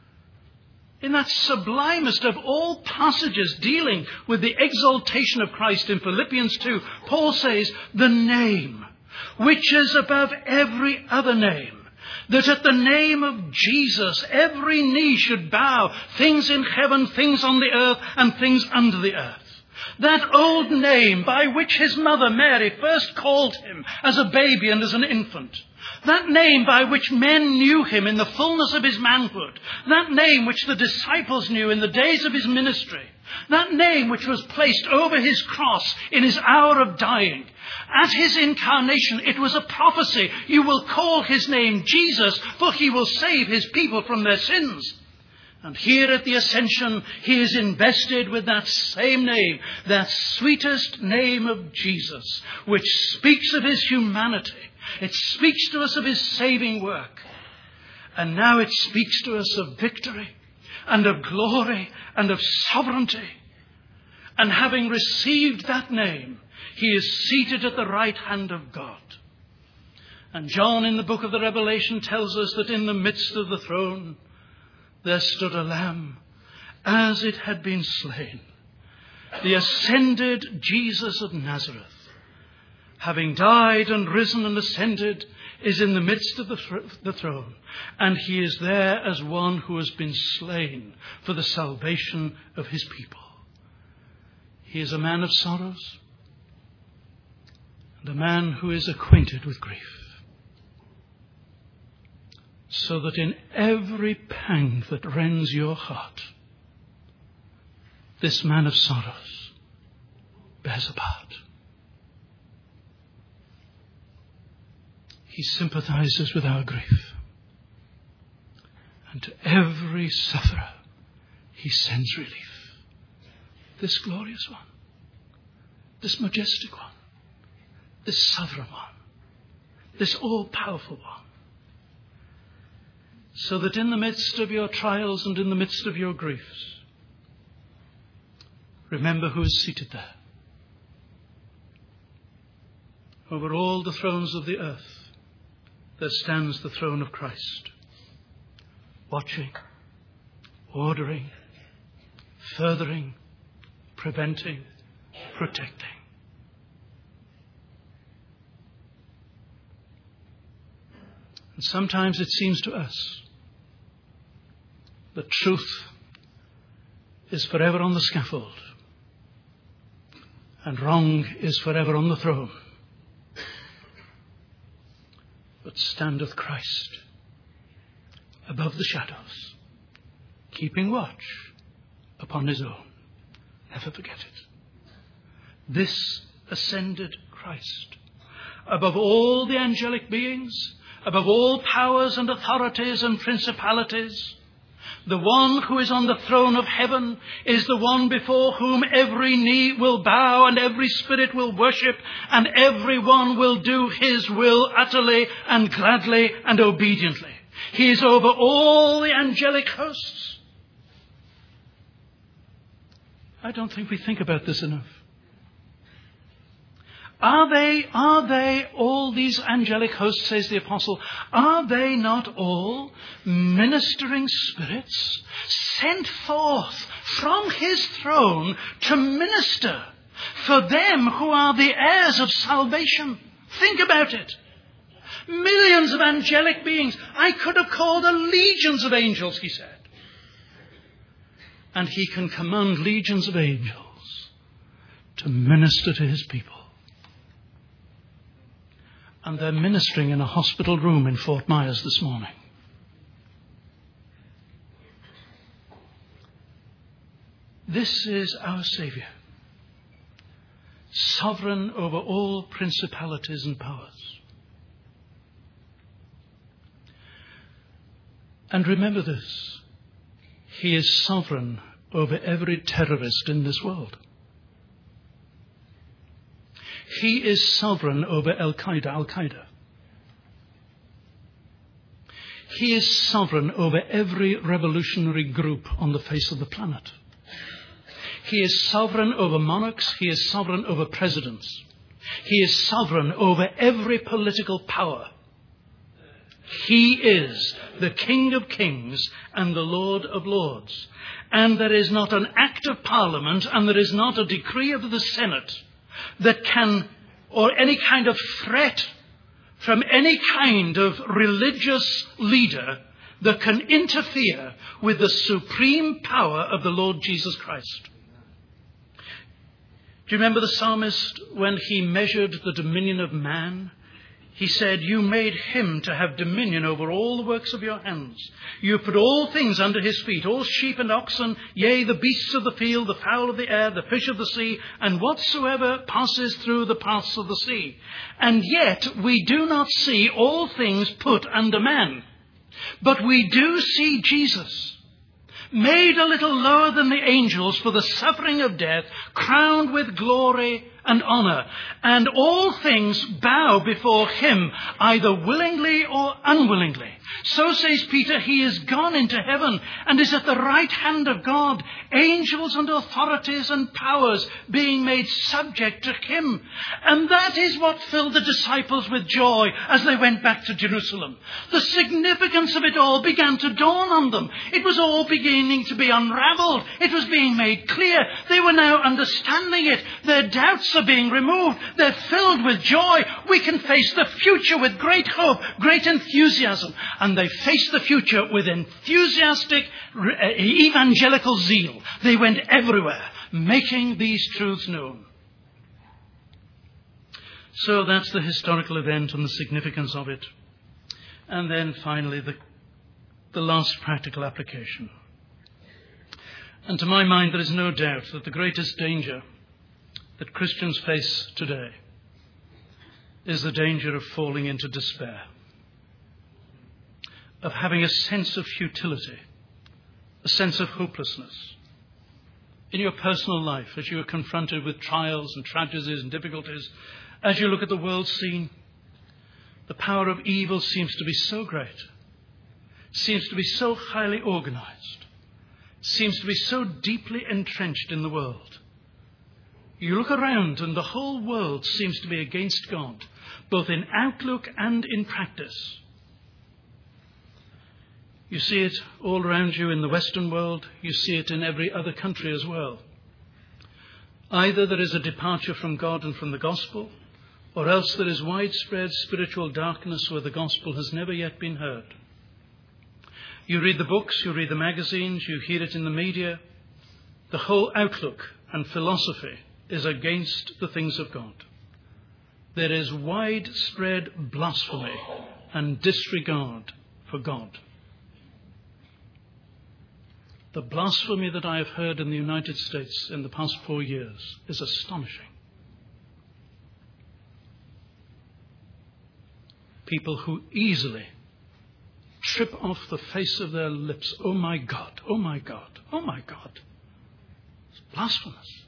In that sublimest of all passages dealing with the exaltation of Christ in Philippians two, Paul says, the name which is above every other name, that at the name of Jesus every knee should bow, things in heaven, things on the earth, and things under the earth. That old name by which his mother Mary first called him as a baby and as an infant. That name by which men knew him in the fullness of his manhood. That name which the disciples knew in the days of his ministry. That name which was placed over his cross in his hour of dying. At his incarnation, it was a prophecy. You will call his name Jesus, for he will save his people from their sins. And here at the ascension, he is invested with that same name, that sweetest name of Jesus, which speaks of his humanity. It speaks to us of his saving work. And now it speaks to us of victory and of glory and of sovereignty. And having received that name, he is seated at the right hand of God. And John in the book of the Revelation tells us that in the midst of the throne, there stood a lamb as it had been slain. The ascended Jesus of Nazareth, having died and risen and ascended, is in the midst of the, th- the throne. And he is there as one who has been slain for the salvation of his people. He is a man of sorrows and a man who is acquainted with grief. So that in every pang that rends your heart, this man of sorrows bears a part. He sympathizes with our grief. And to every sufferer, he sends relief. This glorious one, this majestic one, this sovereign one, this all-powerful one. So that in the midst of your trials and in the midst of your griefs, remember who is seated there. Over all the thrones of the earth, there stands the throne of Christ, watching, ordering, furthering, preventing, protecting. And sometimes it seems to us that truth is forever on the scaffold, and wrong is forever on the throne. But standeth Christ above the shadows, keeping watch upon his own. Never forget it. This ascended Christ, above all the angelic beings, above all powers and authorities and principalities, the one who is on the throne of heaven is the one before whom every knee will bow and every spirit will worship, and every one will do his will utterly and gladly and obediently. He is over all the angelic hosts. I don't think we think about this enough. Are they, are they, all these angelic hosts, says the apostle, are they not all ministering spirits sent forth from his throne to minister for them who are the heirs of salvation? Think about it. Millions of angelic beings. I could have called a legions of angels, he said. And he can command legions of angels to minister to his people. And they're ministering in a hospital room in Fort Myers this morning. This is our Saviour, sovereign over all principalities and powers. And remember this, he is sovereign over every terrorist in this world. He is sovereign over Al-Qaeda, Al-Qaeda. He is sovereign over every revolutionary group on the face of the planet. He is sovereign over monarchs. He is sovereign over presidents. He is sovereign over every political power. He is the King of Kings and the Lord of Lords. And there is not an act of Parliament and there is not a decree of the Senate that can, or any kind of threat from any kind of religious leader that can interfere with the supreme power of the Lord Jesus Christ. Do you remember the psalmist when he measured the dominion of man? He said, you made him to have dominion over all the works of your hands. You put all things under his feet, all sheep and oxen, yea, the beasts of the field, the fowl of the air, the fish of the sea, and whatsoever passes through the paths of the sea. And yet we do not see all things put under man. But we do see Jesus, made a little lower than the angels for the suffering of death, crowned with glory and honor, and all things bow before him, either willingly or unwillingly. So says Peter, he is gone into heaven and is at the right hand of God, angels and authorities and powers being made subject to him. And that is what filled the disciples with joy as they went back to Jerusalem. The significance of it all began to dawn on them. It was all beginning to be unraveled. It was being made clear. They were now understanding it. Their doubts are being removed. They're filled with joy. We can face the future with great hope, great enthusiasm. And they faced the future with enthusiastic evangelical zeal. They went everywhere, making these truths known. So that's the historical event and the significance of it. And then finally, the, the last practical application. And to my mind, there is no doubt that the greatest danger that Christians face today is the danger of falling into despair, of having a sense of futility, a sense of hopelessness. In your personal life, as you are confronted with trials and tragedies and difficulties, as you look at the world scene, the power of evil seems to be so great, seems to be so highly organized, seems to be so deeply entrenched in the world. You look around and the whole world seems to be against God, both in outlook and in practice. You see it all around you in the Western world. You see it in every other country as well. Either there is a departure from God and from the gospel, or else there is widespread spiritual darkness where the gospel has never yet been heard. You read the books, you read the magazines, you hear it in the media. the whole outlook and philosophy is against the things of God. There is widespread blasphemy and disregard for God. The blasphemy that I have heard in the United States in the past four years is astonishing. People who easily trip off the face of their lips, "Oh my God, oh my God, oh my God." It's blasphemous.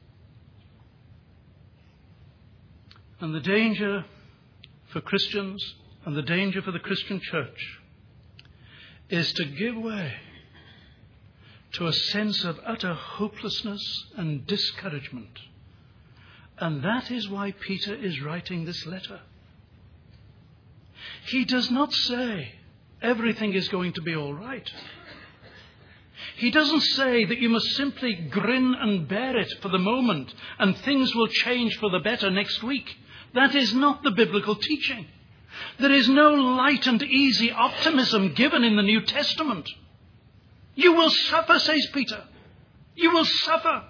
And the danger for Christians and the danger for the Christian church is to give way to a sense of utter hopelessness and discouragement. And that is why Peter is writing this letter. He does not say everything is going to be all right. He doesn't say that you must simply grin and bear it for the moment and things will change for the better next week. That is not the biblical teaching. There is no light and easy optimism given in the New Testament. You will suffer, says Peter. You will suffer.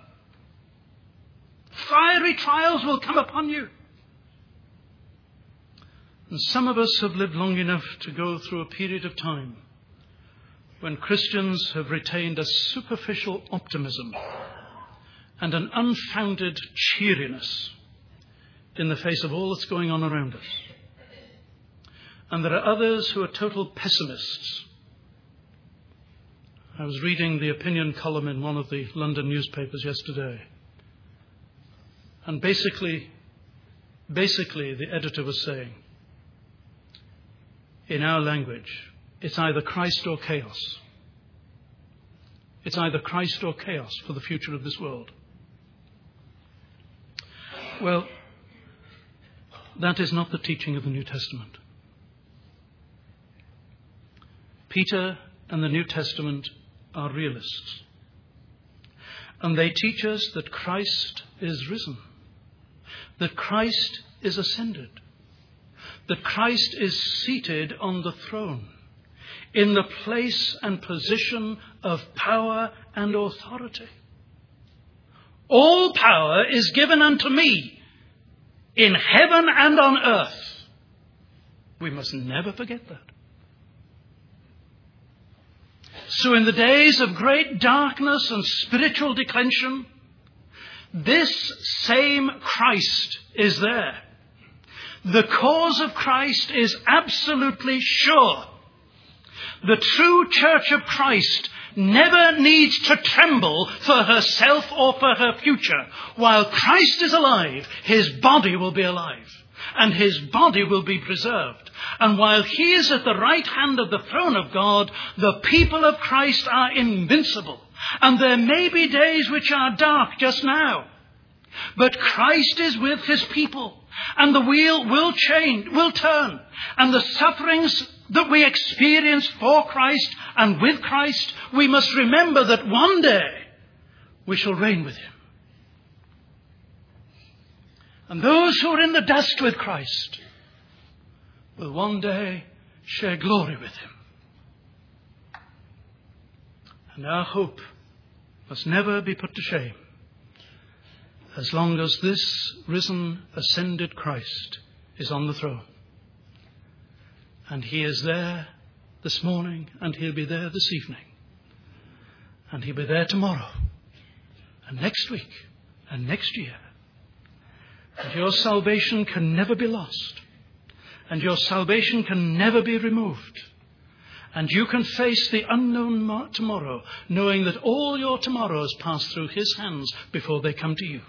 Fiery trials will come upon you. And some of us have lived long enough to go through a period of time when Christians have retained a superficial optimism and an unfounded cheeriness in the face of all that's going on around us. And there are others who are total pessimists. I was reading the opinion column in one of the London newspapers yesterday. And basically, basically the editor was saying, in our language, it's either Christ or chaos. It's either Christ or chaos for the future of this world. Well, that is not the teaching of the New Testament. Peter and the New Testament are realists. And they teach us that Christ is risen, that Christ is ascended, that Christ is seated on the throne, in the place and position of power and authority. All power is given unto me in heaven and on earth. We must never forget that. So in the days of great darkness and spiritual declension, this same Christ is there. The cause of Christ is absolutely sure. The true church of Christ never needs to tremble for herself or for her future. While Christ is alive, his body will be alive, and his body will be preserved. And while he is at the right hand of the throne of God, the people of Christ are invincible. And there may be days which are dark just now, but Christ is with his people, and the wheel will change, will turn, and the sufferings that we experience for Christ and with Christ, we must remember that one day we shall reign with him. And those who are in the dust with Christ will one day share glory with him. And our hope must never be put to shame as long as this risen, ascended Christ is on the throne. And he is there this morning, and he'll be there this evening. And he'll be there tomorrow, and next week, and next year. And your salvation can never be lost. And your salvation can never be removed. And you can face the unknown tomorrow, knowing that all your tomorrows pass through his hands before they come to you.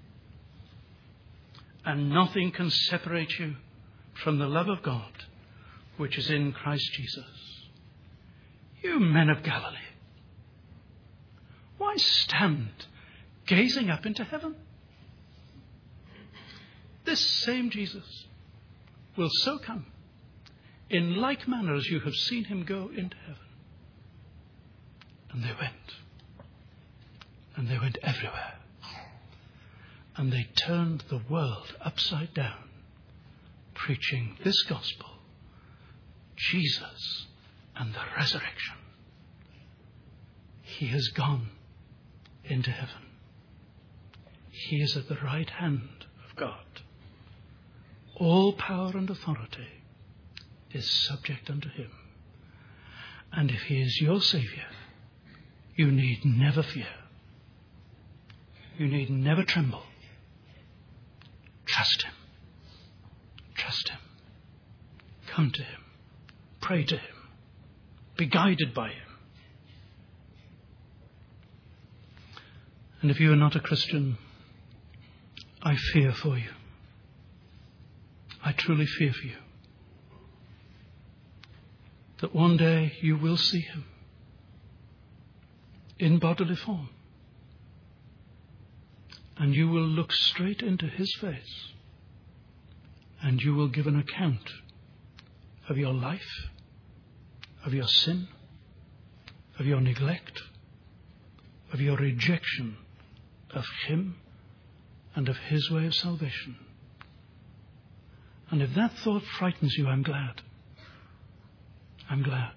And nothing can separate you from the love of God, which is in Christ Jesus. You men of Galilee, why stand gazing up into heaven? This same Jesus will so come in like manner as you have seen him go into heaven. And they went. And they went everywhere. And they turned the world upside down, preaching this gospel, Jesus and the resurrection. He has gone into heaven. He is at the right hand of God. All power and authority is subject unto him. And if he is your Saviour, you need never fear. You need never tremble. Trust him. Trust him. Come to him. Pray to him. Be guided by him. And if you are not a Christian, I fear for you. I truly fear for you. That one day you will see him in bodily form. And you will look straight into his face. And you will give an account of your life, of your sin, of your neglect, of your rejection of him and of his way of salvation. And if that thought frightens you, I'm glad. I'm glad.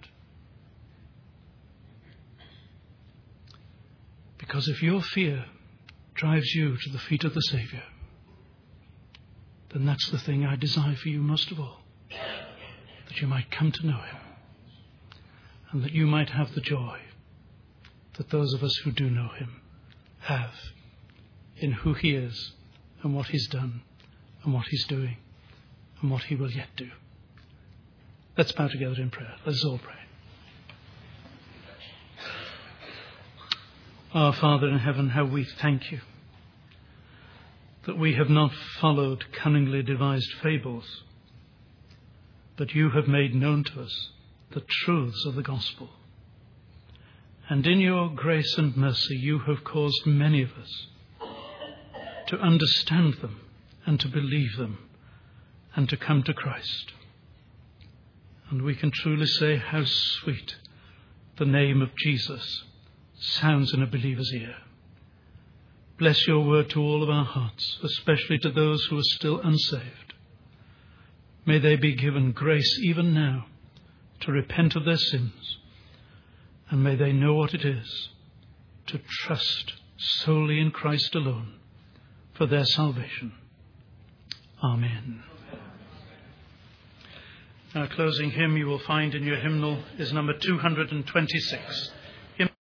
Because if your fear drives you to the feet of the Saviour, then that's the thing I desire for you most of all. That you might come to know him. And that you might have the joy that those of us who do know him have in who he is and what he's done and what he's doing and what he will yet do. Let's bow together in prayer. Let's all pray. Our Father in heaven, how we thank you that we have not followed cunningly devised fables, but you have made known to us the truths of the gospel. And in your grace and mercy, you have caused many of us to understand them and to believe them and to come to Christ. And we can truly say how sweet the name of Jesus sounds in a believer's ear. Bless your word to all of our hearts, especially to those who are still unsaved. May they be given grace even now to repent of their sins, and may they know what it is to trust solely in Christ alone for their salvation. Amen. Our closing hymn you will find in your hymnal is number two hundred twenty-six.